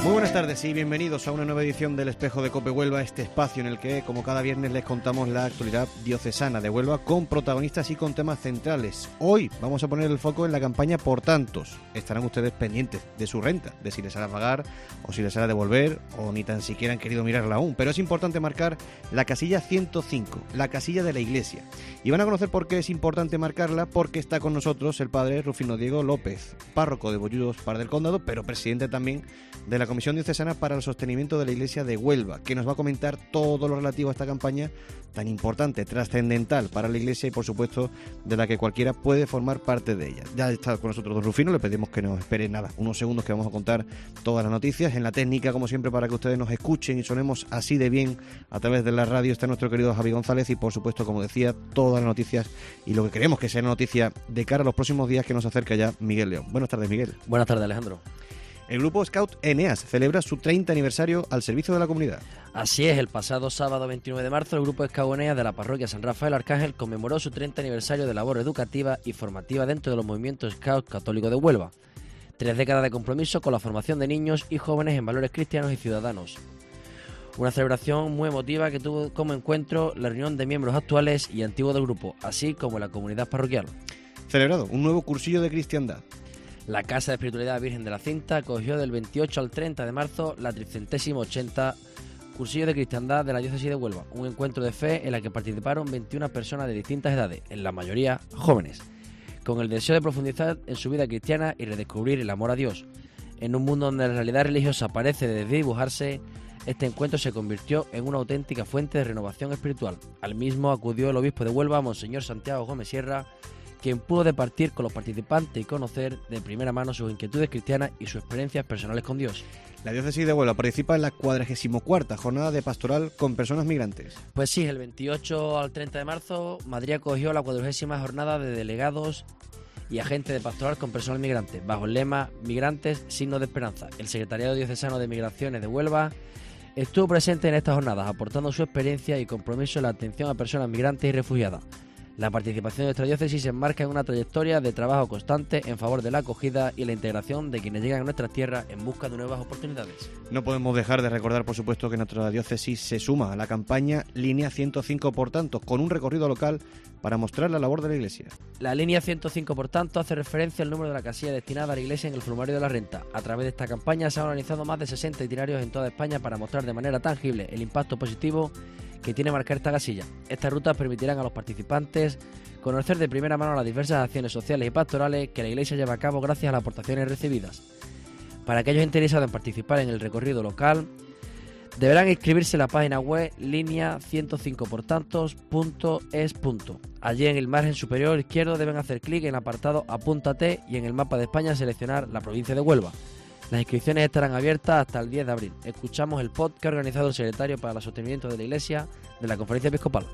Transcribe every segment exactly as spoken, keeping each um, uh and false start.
Muy buenas tardes y bienvenidos a una nueva edición del Espejo de COPE Huelva, este espacio en el que, como cada viernes, les contamos la actualidad diocesana de Huelva con protagonistas y con temas centrales. Hoy vamos a poner el foco en la campaña Por Tantos. Estarán ustedes pendientes de su renta, de si les hará pagar o si les hará devolver o ni tan siquiera han querido mirarla aún. Pero es importante marcar la casilla ciento cinco, la casilla de la Iglesia. Y van a conocer por qué es importante marcarla, porque está con nosotros el padre Rufino Diego López, párroco de Bollullos Par del Condado, pero presidente también de la Comisión Diocesana para el Sostenimiento de la Iglesia de Huelva, que nos va a comentar todo lo relativo a esta campaña tan importante, trascendental para la Iglesia y, por supuesto, de la que cualquiera puede formar parte de ella. Ya está con nosotros don Rufino, le pedimos que nos espere nada, unos segundos que vamos a contar todas las noticias. En la técnica, como siempre, para que ustedes nos escuchen y sonemos así de bien a través de la radio, está nuestro querido Javi González y, por supuesto, como decía, todas las noticias y lo que queremos que sea noticia de cara a los próximos días, que nos acerca ya Miguel León. Buenas tardes, Miguel. Buenas tardes, Alejandro. El grupo Scout Eneas celebra su treinta aniversario al servicio de la comunidad. Así es, el pasado sábado veintinueve de marzo el grupo Scout Eneas de la parroquia San Rafael Arcángel conmemoró su treinta aniversario de labor educativa y formativa dentro de los movimientos Scout católicos de Huelva. Tres décadas de compromiso con la formación de niños y jóvenes en valores cristianos y ciudadanos. Una celebración muy emotiva que tuvo como encuentro la reunión de miembros actuales y antiguos del grupo, así como la comunidad parroquial. Celebrado un nuevo cursillo de cristiandad. La Casa de Espiritualidad Virgen de la Cinta acogió del veintiocho al treinta de marzo la tricentésima ochenta Cursillo de Cristiandad de la Diócesis de Huelva, un encuentro de fe en la que participaron veintiuna personas de distintas edades, en la mayoría jóvenes, con el deseo de profundizar en su vida cristiana y redescubrir el amor a Dios. En un mundo donde la realidad religiosa parece desdibujarse, este encuentro se convirtió en una auténtica fuente de renovación espiritual. Al mismo acudió el obispo de Huelva, Monseñor Santiago Gómez Sierra, quien pudo departir con los participantes y conocer de primera mano sus inquietudes cristianas y sus experiencias personales con Dios. La Diócesis de Huelva participa en la cuadragésima cuarta Jornada de Pastoral con Personas Migrantes. Pues sí, el veintiocho al treinta de marzo, Madrid acogió la cuadragésima Jornada de Delegados y Agentes de Pastoral con Personas Migrantes, bajo el lema Migrantes, signo de esperanza. El Secretariado Diocesano de Migraciones de Huelva estuvo presente en estas jornadas, aportando su experiencia y compromiso en la atención a personas migrantes y refugiadas. La participación de nuestra diócesis se enmarca en una trayectoria de trabajo constante en favor de la acogida y la integración de quienes llegan a nuestras tierras en busca de nuevas oportunidades. No podemos dejar de recordar, por supuesto, que nuestra diócesis se suma a la campaña Línea ciento cinco por tanto, con un recorrido local para mostrar la labor de la Iglesia. La Línea ciento cinco por tanto hace referencia al número de la casilla destinada a la Iglesia en el Formulario de la Renta. A través de esta campaña se han organizado más de sesenta itinerarios en toda España para mostrar de manera tangible el impacto positivo que tiene marcar esta casilla. Estas rutas permitirán a los participantes conocer de primera mano las diversas acciones sociales y pastorales que la Iglesia lleva a cabo gracias a las aportaciones recibidas. Para aquellos interesados en participar en el recorrido local, deberán inscribirse en la página web línea ciento cinco por tantos punto es. Allí en el margen superior izquierdo deben hacer clic en el apartado Apúntate y en el mapa de España seleccionar la provincia de Huelva. Las inscripciones estarán abiertas hasta el diez de abril. Escuchamos el pod que ha organizado el secretario para el sostenimiento de la Iglesia de la Conferencia Episcopal.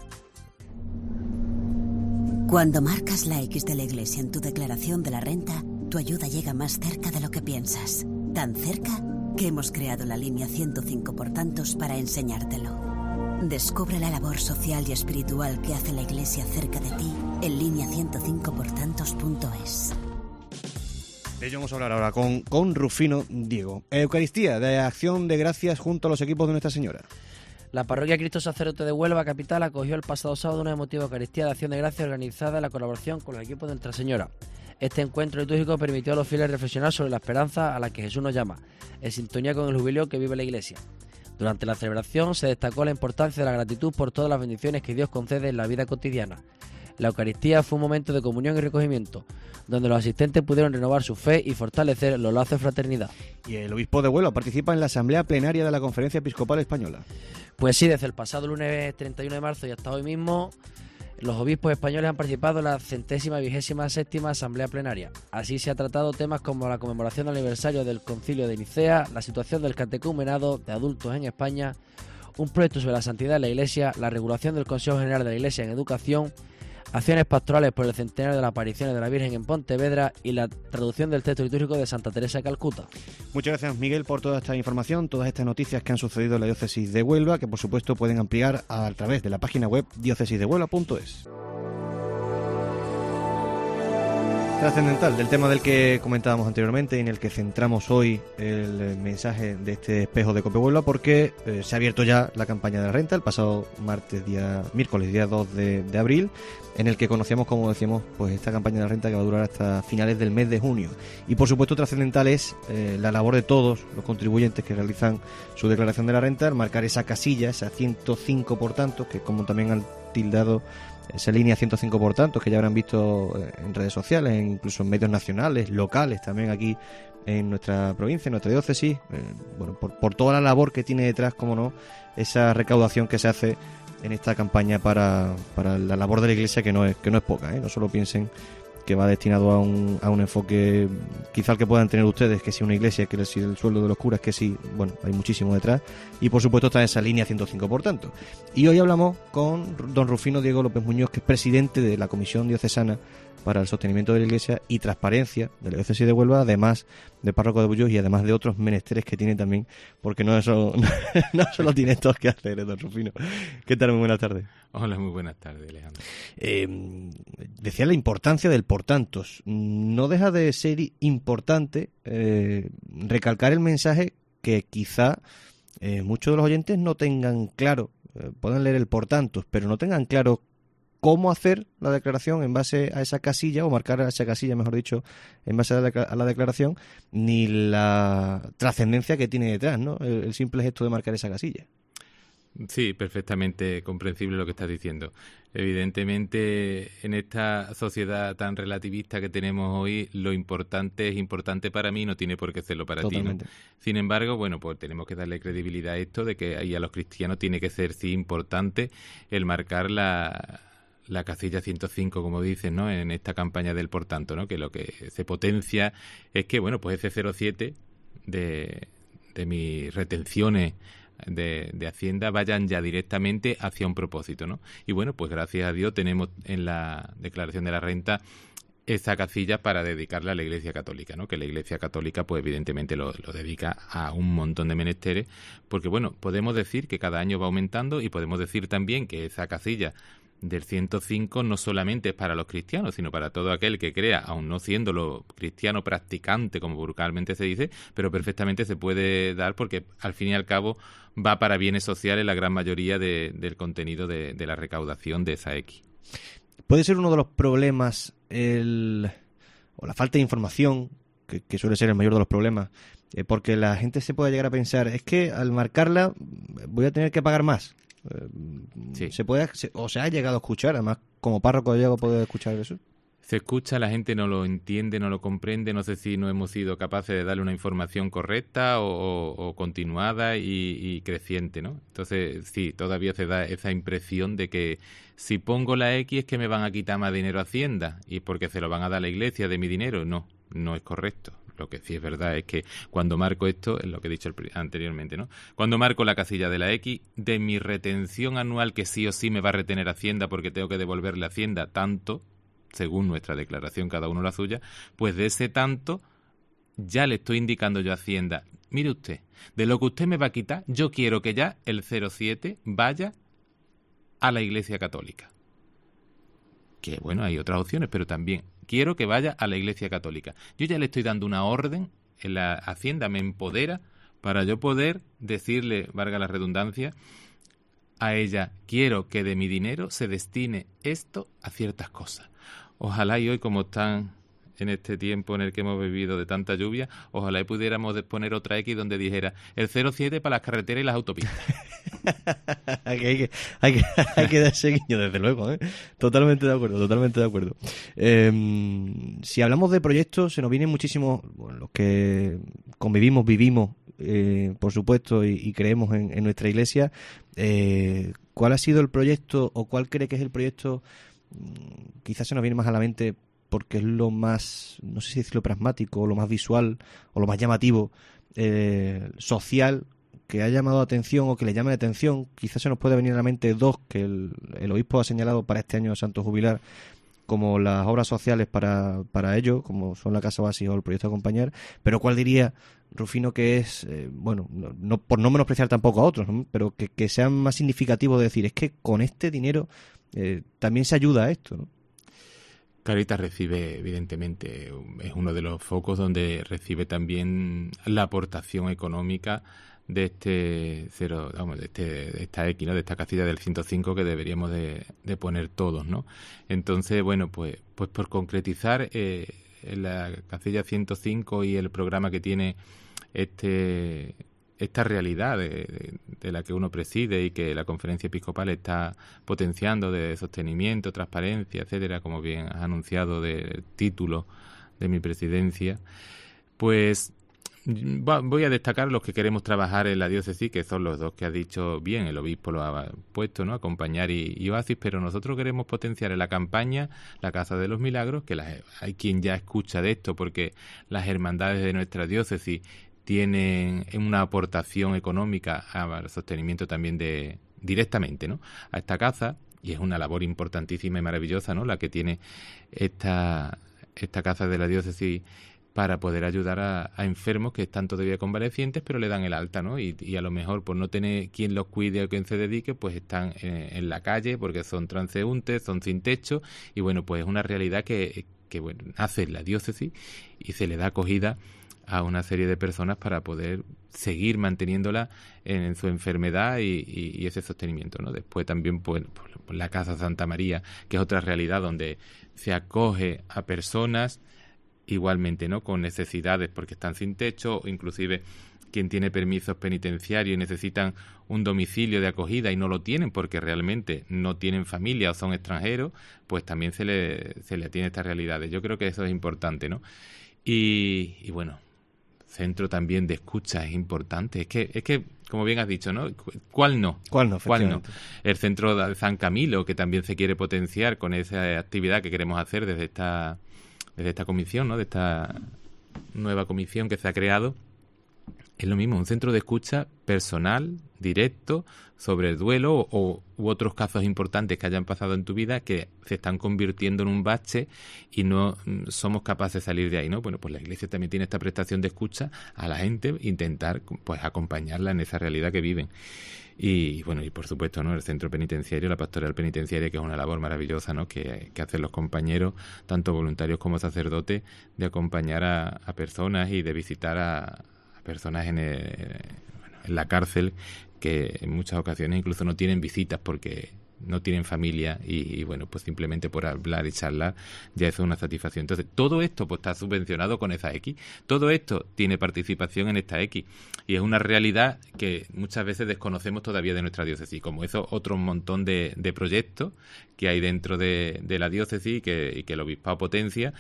Cuando marcas la X de la Iglesia en tu declaración de la renta, tu ayuda llega más cerca de lo que piensas. Tan cerca que hemos creado la línea ciento cinco por tantos para enseñártelo. Descubre la labor social y espiritual que hace la Iglesia cerca de ti en línea ciento cinco por tantos punto es. De ello vamos a hablar ahora con, con Rufino Diego. Eucaristía de Acción de Gracias junto a los equipos de Nuestra Señora. La parroquia Cristo Sacerdote de Huelva capital acogió el pasado sábado una emotiva Eucaristía de Acción de Gracias organizada en la colaboración con los equipos de Nuestra Señora. Este encuentro litúrgico permitió a los fieles reflexionar sobre la esperanza a la que Jesús nos llama, en sintonía con el jubileo que vive la Iglesia. Durante la celebración se destacó la importancia de la gratitud por todas las bendiciones que Dios concede en la vida cotidiana. La Eucaristía fue un momento de comunión y recogimiento, donde los asistentes pudieron renovar su fe y fortalecer los lazos de fraternidad. Y el obispo de Huelva participa en la asamblea plenaria de la Conferencia Episcopal Española. Pues sí, desde el pasado lunes treinta y uno de marzo y hasta hoy mismo, los obispos españoles han participado en la centésima vigésima séptima asamblea plenaria. Así se ha tratado temas como la conmemoración del aniversario del Concilio de Nicea, la situación del catecumenado de adultos en España, un proyecto sobre la santidad de la Iglesia, la regulación del Consejo General de la Iglesia en Educación, acciones pastorales por el centenario de las apariciones de la Virgen en Pontevedra y la traducción del texto litúrgico de Santa Teresa de Calcuta. Muchas gracias, Miguel, por toda esta información, todas estas noticias que han sucedido en la diócesis de Huelva, que por supuesto pueden ampliar a través de la página web diócesis de huelva punto es. Trascendental del tema del que comentábamos anteriormente y en el que centramos hoy el mensaje de este espejo de Cope Huelva, porque eh, se ha abierto ya la campaña de la renta el pasado martes, día miércoles, día dos de, de abril, en el que conocíamos, como decíamos, pues esta campaña de la renta que va a durar hasta finales del mes de junio. Y por supuesto trascendental es eh, la labor de todos los contribuyentes que realizan su declaración de la renta, al marcar esa casilla, esa ciento cinco por tanto, que como también han tildado esa línea ciento cinco por tanto, que ya habrán visto en redes sociales, incluso en medios nacionales, locales, también aquí en nuestra provincia, en nuestra diócesis, eh, bueno, por, por toda la labor que tiene detrás, como no, esa recaudación que se hace en esta campaña para, para la labor de la Iglesia, que no es que no es poca, ¿eh? No solo piensen que va destinado a un, a un enfoque quizá el que puedan tener ustedes, que si una iglesia, que si el sueldo de los curas, que sí, bueno, hay muchísimo detrás, y por supuesto está esa línea ciento cinco por tanto. Y hoy hablamos con don Rufino Diego López Muñoz, que es presidente de la Comisión Diocesana para el Sostenimiento de la Iglesia y Transparencia de la Diócesis de Huelva, además de párroco de Bullós y además de otros menesteres que tiene también, porque no eso no solo tiene esto que hacer, ¿eh, don Rufino? ¿Qué tal? Muy buenas tardes. Hola, muy buenas tardes, Alejandro. Eh, decía la importancia del por tantos. No deja de ser importante eh, recalcar el mensaje que quizá eh, muchos de los oyentes no tengan claro, eh, pueden leer el por tantos, pero no tengan claro cómo hacer la declaración en base a esa casilla, o marcar a esa casilla, mejor dicho, en base a la, a la declaración, ni la trascendencia que tiene detrás, ¿no? El, el simple gesto de marcar esa casilla. Sí, perfectamente comprensible lo que estás diciendo. Evidentemente, en esta sociedad tan relativista que tenemos hoy, lo importante es importante para mí, no tiene por qué serlo para Totalmente. ti, ¿no? Sin embargo, bueno, pues tenemos que darle credibilidad a esto, de que ahí a los cristianos tiene que ser, sí, importante el marcar la... la casilla ciento cinco, como dices, ¿no? En esta campaña del por tanto, ¿no? Que lo que se potencia es que, bueno, pues ese cero coma siete de, de mis retenciones de, de Hacienda vayan ya directamente hacia un propósito, ¿no? Y bueno, pues gracias a Dios tenemos en la declaración de la renta esa casilla para dedicarla a la Iglesia Católica, ¿no? Que la Iglesia Católica, pues evidentemente lo, lo dedica a un montón de menesteres, porque bueno, podemos decir que cada año va aumentando y podemos decir también que esa casilla del ciento cinco no solamente es para los cristianos, sino para todo aquel que crea, aun no siéndolo cristiano practicante, como vulgarmente se dice, pero perfectamente se puede dar, porque al fin y al cabo va para bienes sociales la gran mayoría de, del contenido de, de la recaudación de esa X. Puede ser uno de los problemas el, o la falta de información, que, que suele ser el mayor de los problemas, eh, porque la gente se puede llegar a pensar, es que al marcarla voy a tener que pagar más. Sí. Se puede, se, o se ha llegado a escuchar, además como párroco llego a poder escuchar eso. Se escucha, la gente no lo entiende, no lo comprende, no sé si no hemos sido capaces de darle una información correcta o, o, o continuada y, y creciente, ¿no? Entonces, sí, todavía se da esa impresión de que si pongo la X es que me van a quitar más dinero a Hacienda y porque se lo van a dar a la Iglesia de mi dinero. No, no es correcto. Lo que sí es verdad es que cuando marco esto, es lo que he dicho anteriormente, ¿no? Cuando marco la casilla de la X, de mi retención anual, que sí o sí me va a retener Hacienda porque tengo que devolverle a Hacienda tanto, según nuestra declaración, cada uno la suya, pues de ese tanto ya le estoy indicando yo a Hacienda, mire usted, de lo que usted me va a quitar, yo quiero que ya el cero coma siete vaya a la Iglesia Católica. Que bueno, hay otras opciones, pero también quiero que vaya a la Iglesia Católica. Yo ya le estoy dando una orden, en la Hacienda me empodera para yo poder decirle, valga la redundancia, a ella, quiero que de mi dinero se destine esto a ciertas cosas. Ojalá y hoy, como están en este tiempo en el que hemos vivido de tanta lluvia, ojalá y pudiéramos poner otra X donde dijera el cero coma siete para las carreteras y las autopistas. hay, que, hay, que, hay, que, hay que darse guiño, desde luego, ¿eh? Totalmente de acuerdo, totalmente de acuerdo. Eh, si hablamos de proyectos, se nos vienen muchísimos, bueno, los que convivimos, vivimos, eh, por supuesto, y, y creemos en, en nuestra iglesia. Eh, ¿Cuál ha sido el proyecto, o cuál cree que es el proyecto, quizás se nos viene más a la mente porque es lo más, no sé si decirlo pragmático, o lo más visual, o lo más llamativo, eh, social, que ha llamado la atención o que le llame la atención? Quizás se nos puede venir a la mente dos que el, el obispo ha señalado para este año de Santo Jubilar como las obras sociales para, para ello, como son la Casa Básica o el proyecto Acompañar, pero ¿cuál diría, Rufino, que es, eh, bueno, no, no, por no menospreciar tampoco a otros, ¿no? Pero que, que sea más significativo de decir, es que con este dinero eh, también se ayuda a esto, ¿no? Caritas recibe, evidentemente, es uno de los focos donde recibe también la aportación económica de este cero, vamos, de, este, de esta X, ¿no? De esta casilla del ciento cinco que deberíamos de, de poner todos, ¿no? Entonces, bueno, pues, pues por concretizar eh, la casilla ciento cinco y el programa que tiene este esta realidad de, de, de la que uno preside y que la Conferencia Episcopal está potenciando, de sostenimiento, transparencia, etcétera, como bien has anunciado del título de mi presidencia, pues voy a destacar los que queremos trabajar en la diócesis, que son los dos que ha dicho bien, el obispo lo ha puesto, ¿no? Acompañar y, y Oasis, pero nosotros queremos potenciar en la campaña la Casa de los Milagros, que las, hay quien ya escucha de esto, porque las hermandades de nuestra diócesis tienen una aportación económica al sostenimiento también de directamente, ¿no? A esta casa, y es una labor importantísima y maravillosa, ¿no? La que tiene esta esta casa de la diócesis para poder ayudar a, a enfermos que están todavía convalecientes, pero le dan el alta, ¿no? Y, y a lo mejor por no tener quien los cuide o quien se dedique, pues están en, en la calle porque son transeúntes, son sin techo, y bueno, pues es una realidad que, que bueno, nace en la diócesis y se le da acogida a una serie de personas para poder seguir manteniéndola en, en su enfermedad y, y, y ese sostenimiento, ¿no? Después también pues, pues la Casa Santa María, que es otra realidad donde se acoge a personas igualmente, ¿no? Con necesidades porque están sin techo, o inclusive quien tiene permisos penitenciarios y necesitan un domicilio de acogida y no lo tienen porque realmente no tienen familia o son extranjeros, pues también se le, se le atiende a estas realidades. Yo creo que eso es importante, ¿no? Y, y bueno, centro también de escucha es importante. Es que, es que como bien has dicho, ¿no? ¿Cuál no? ¿Cuál no? ¿Cuál no? El centro de San Camilo, que también se quiere potenciar con esa actividad que queremos hacer desde esta, desde esta comisión, ¿no? De esta nueva comisión que se ha creado. Es lo mismo, un centro de escucha personal, directo, sobre el duelo o u otros casos importantes que hayan pasado en tu vida que se están convirtiendo en un bache y no somos capaces de salir de ahí, ¿no? Bueno, pues la Iglesia también tiene esta prestación de escucha a la gente, intentar pues acompañarla en esa realidad que viven. Y bueno, y por supuesto, ¿no? El centro penitenciario, la pastoral penitenciaria, que es una labor maravillosa, ¿no? Que, que hacen los compañeros, tanto voluntarios como sacerdotes, de acompañar a, a personas y de visitar a personas en, el, bueno, en la cárcel que en muchas ocasiones incluso no tienen visitas porque no tienen familia y, y bueno, pues simplemente por hablar y charlar ya eso es una satisfacción. Entonces, todo esto pues está subvencionado con esa X, todo esto tiene participación en esta X y es una realidad que muchas veces desconocemos todavía de nuestra diócesis, como eso otro montón de, de proyectos que hay dentro de, de la diócesis y que, y que el obispado potencia,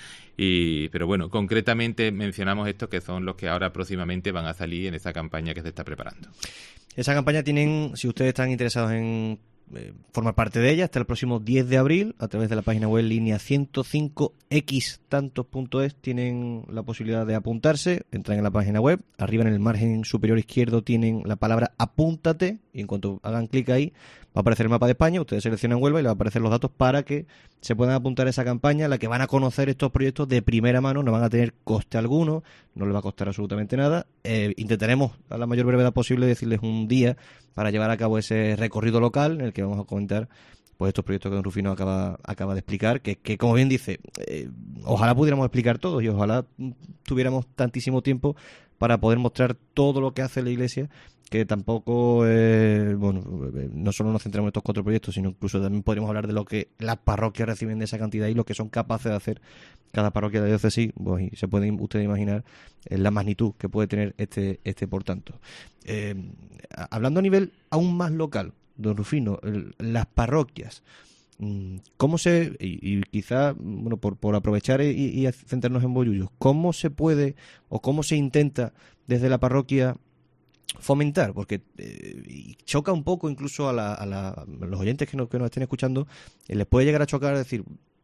y pero bueno, concretamente mencionamos estos que son los que ahora próximamente van a salir en esa campaña que se está preparando. Esa campaña tienen, si ustedes están interesados en eh, formar parte de ella, hasta el próximo diez de abril, a través de la página web línea ciento cinco x tantos punto es, tienen la posibilidad de apuntarse, entran en la página web, arriba en el margen superior izquierdo tienen la palabra apúntate, y en cuanto hagan clic ahí, va a aparecer el mapa de España, ustedes seleccionan Huelva y les va a aparecer los datos para que se puedan apuntar a esa campaña, en la que van a conocer estos proyectos de primera mano, no van a tener coste alguno, no les va a costar absolutamente nada. Eh, intentaremos a la mayor brevedad posible decirles un día para llevar a cabo ese recorrido local en el que vamos a comentar pues estos proyectos que don Rufino acaba, acaba de explicar, que, que como bien dice, eh, ojalá pudiéramos explicar todos y ojalá tuviéramos tantísimo tiempo para poder mostrar todo lo que hace la Iglesia, que tampoco, eh, bueno, no solo nos centramos en estos cuatro proyectos, sino incluso también podríamos hablar de lo que las parroquias reciben de esa cantidad y lo que son capaces de hacer cada parroquia de la diócesis, pues, y se pueden ustedes imaginar eh, la magnitud que puede tener este, este por tanto. Eh, hablando a nivel aún más local, don Rufino, el, las parroquias, ¿cómo se, y, y quizá, bueno, por, por aprovechar y, y centrarnos en Bollullos, cómo se puede o cómo se intenta desde la parroquia fomentar? Porque eh, choca un poco incluso a, la, a, la, a los oyentes que nos, que nos estén escuchando, eh, les puede llegar a chocar decir,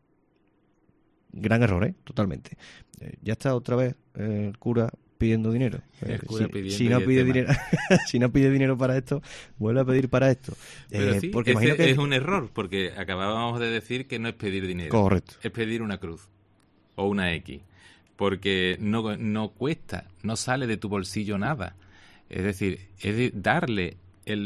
gran error, ¿eh? Totalmente. Eh, ya está otra vez eh, el cura pidiendo dinero. Eh, si, si no pide dinero, si no pide dinero para esto, vuelve a pedir para esto. Pero eh, sí, porque ese imagino que es un error, porque acabábamos de decir que no es pedir dinero. Correcto. Es pedir una cruz o una X, porque no, no cuesta, no sale de tu bolsillo nada. Es decir, es de darle el,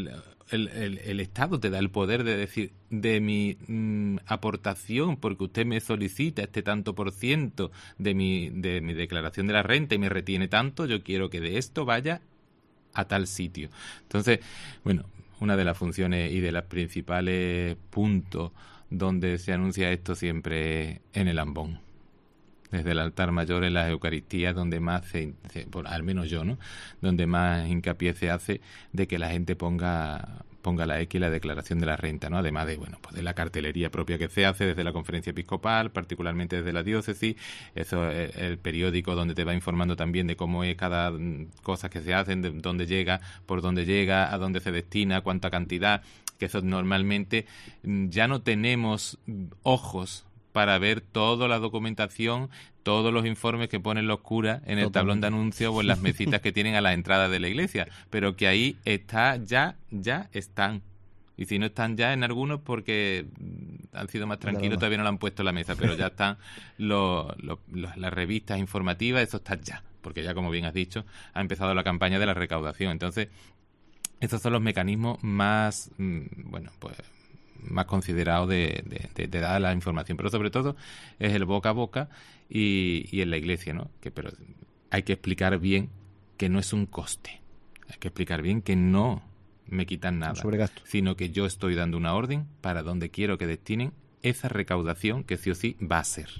el, el, el Estado te da el poder de decir, de mi mm, aportación, porque usted me solicita este tanto por ciento de mi, de mi declaración de la renta y me retiene tanto, yo quiero que de esto vaya a tal sitio. Entonces, bueno, una de las funciones y de los principales puntos donde se anuncia esto siempre es en el ambón. Desde el altar mayor en las Eucaristías, donde más se, se por, al menos yo, ¿no? Donde más hincapié se hace de que la gente ponga ponga la X y la declaración de la renta, ¿no? Además de, bueno, pues de la cartelería propia que se hace desde la Conferencia Episcopal, particularmente desde la diócesis, eso es el periódico donde te va informando también de cómo es cada cosa que se hacen, de dónde llega, por dónde llega, a dónde se destina, cuánta cantidad, que eso normalmente ya no tenemos ojos para ver toda la documentación, todos los informes que ponen los curas en el Totalmente. tablón de anuncios o en las mesitas que tienen a la entrada de la iglesia, pero que ahí está ya, ya están. Y si no están ya en algunos porque han sido más tranquilos, todavía no lo han puesto en la mesa, pero ya están los, los, los, las revistas informativas, eso está ya, porque ya, como bien has dicho, ha empezado la campaña de la recaudación. Entonces, estos son los mecanismos más, bueno, pues más considerado de, de, de, de dar la información, pero sobre todo es el boca a boca y, y en la iglesia, ¿no? Que pero hay que explicar bien que no es un coste, hay que explicar bien que no me quitan nada, sino que yo estoy dando una orden para donde quiero que destinen esa recaudación que sí o sí va a ser.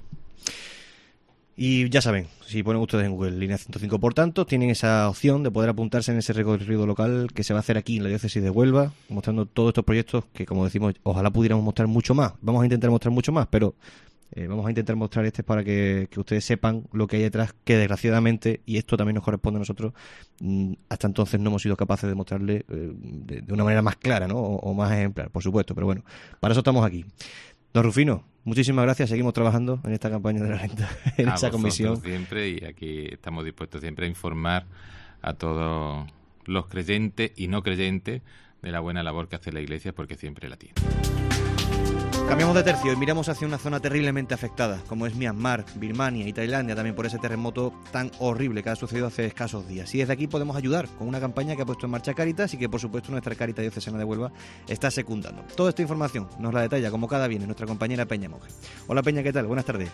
Y ya saben, si ponen ustedes en Google Línea ciento cinco por tanto, tienen esa opción de poder apuntarse en ese recorrido local que se va a hacer aquí en la diócesis de Huelva, mostrando todos estos proyectos que, como decimos, ojalá pudiéramos mostrar mucho más. Vamos a intentar mostrar mucho más, pero eh, vamos a intentar mostrar este para que, que ustedes sepan lo que hay detrás, que desgraciadamente, y esto también nos corresponde a nosotros, mmm, hasta entonces no hemos sido capaces de mostrarle eh, de, de una manera más clara, ¿no? O, o más ejemplar, por supuesto, pero bueno, para eso estamos aquí. Don Rufino, muchísimas gracias. Seguimos trabajando en esta campaña de la renta, en a esa comisión. Siempre, y aquí estamos dispuestos siempre a informar a todos los creyentes y no creyentes de la buena labor que hace la Iglesia, porque siempre la tiene. Cambiamos de tercio y miramos hacia una zona terriblemente afectada, como es Myanmar, Birmania y Tailandia, también por ese terremoto tan horrible que ha sucedido hace escasos días. Y desde aquí podemos ayudar con una campaña que ha puesto en marcha Cáritas y que, por supuesto, nuestra Cáritas Diocesana de Huelva está secundando. Toda esta información nos la detalla, como cada viernes, nuestra compañera Peña Monge. Hola Peña, ¿qué tal? Buenas tardes.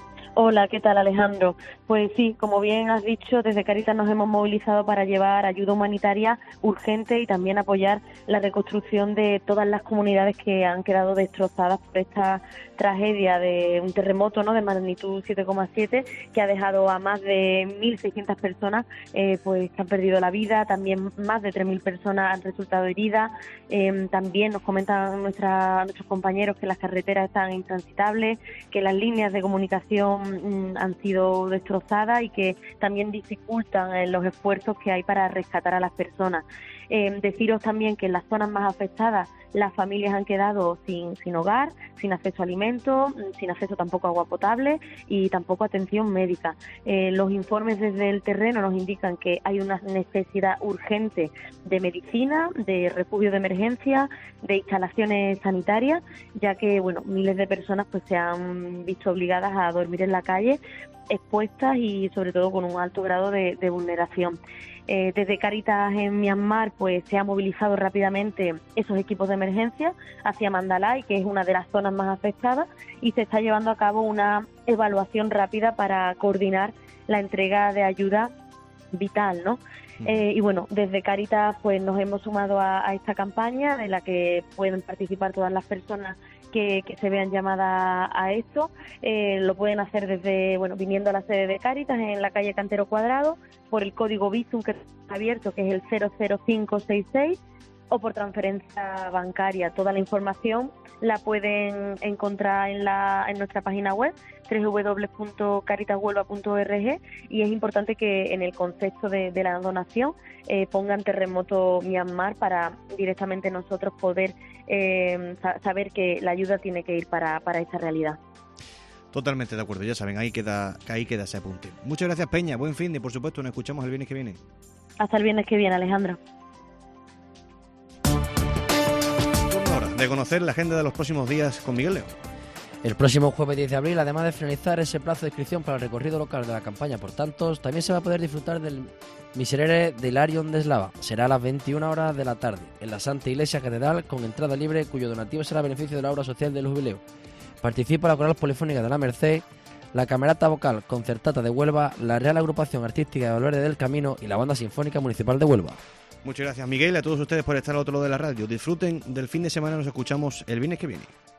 Hola, ¿qué tal, Alejandro? Pues sí, como bien has dicho, desde Cáritas nos hemos movilizado para llevar ayuda humanitaria urgente y también apoyar la reconstrucción de todas las comunidades que han quedado destrozadas por esta tragedia de un terremoto, ¿no?, de magnitud siete coma siete, que ha dejado a más de mil seiscientas personas eh, pues que han perdido la vida, también más de tres mil personas han resultado heridas. Eh, también nos comentan nuestra, nuestros compañeros que las carreteras están intransitables, que las líneas de comunicación han sido destrozadas y que también dificultan eh, los esfuerzos que hay para rescatar a las personas. Eh, deciros también que en las zonas más afectadas las familias han quedado sin, sin hogar, sin acceso a alimentos, sin acceso tampoco a agua potable y tampoco a atención médica. Eh, los informes desde el terreno nos indican que hay una necesidad urgente de medicina, de refugio de emergencia, de instalaciones sanitarias, ya que bueno, miles de personas pues se han visto obligadas a dormir en la calle, expuestas y sobre todo con un alto grado de, de vulneración. Eh, desde Cáritas en Myanmar pues se ha movilizado rápidamente esos equipos de emergencia hacia Mandalay, que es una de las zonas más afectadas, y se está llevando a cabo una evaluación rápida para coordinar la entrega de ayuda vital, ¿no? Eh, y bueno, desde Cáritas pues nos hemos sumado a, a esta campaña de la que pueden participar todas las personas que, que se vean llamadas a esto. Eh, lo pueden hacer desde, bueno, viniendo a la sede de Cáritas en la calle Cantero Cuadrado, por el código Bizum que está abierto, que es el cero cero cinco seis seis, o por transferencia bancaria. Toda la información la pueden encontrar en la en nuestra página web doble u doble u doble u punto caritas huelva punto org, y es importante que en el concepto de, de la donación eh, pongan terremoto Myanmar para directamente nosotros poder eh, saber que la ayuda tiene que ir para, para esta realidad. Totalmente de acuerdo, ya saben, ahí queda, ahí queda ese apunte. Muchas gracias, Peña, buen fin y por supuesto nos escuchamos el viernes que viene. Hasta el viernes que viene, Alejandro. Hora de conocer la agenda de los próximos días con Miguel León. El próximo jueves diez de abril, además de finalizar ese plazo de inscripción para el recorrido local de la campaña por tantos, también se va a poder disfrutar del Miserere de Hilarion de Eslava. Será a las veintiuna horas de la tarde, en la Santa Iglesia Catedral, con entrada libre, cuyo donativo será a beneficio de la obra social del jubileo. Participa la Coral Polifónica de la Merced, la Camerata Vocal Concertata de Huelva, la Real Agrupación Artística de Valverde del Camino y la Banda Sinfónica Municipal de Huelva. Muchas gracias, Miguel, y a todos ustedes por estar al otro lado de la radio. Disfruten del fin de semana, nos escuchamos el viernes que viene.